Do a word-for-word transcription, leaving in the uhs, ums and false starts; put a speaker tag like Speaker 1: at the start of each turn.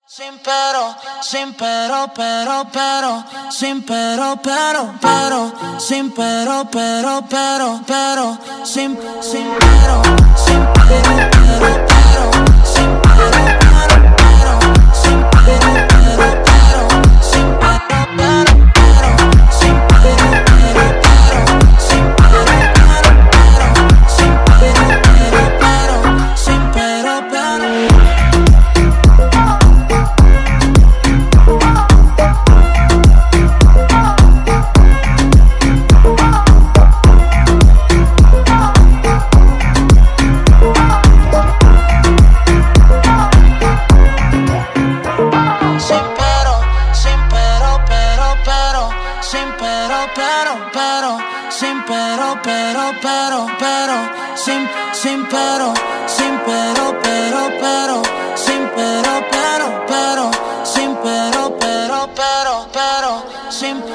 Speaker 1: Sin pero, sin pero, pero, pero, sin pero, pero, pero, sin pero, pero, pero, pero, sin, sin pero, sin pero, pero, pero, sin pero, pero, pero, sin pero, pero, pero, sin pero, pero, pero, sin pero, pero, pero, sin pero, pero, pero, sin pero, pero, pero, sin pero, pero. Sin pero, pero, pero, sin pero, pero, pero, pero, sin, sin pero, sin pero, pero, pero, sin pero, pero, pero, sin pero, pero, pero, pero, sin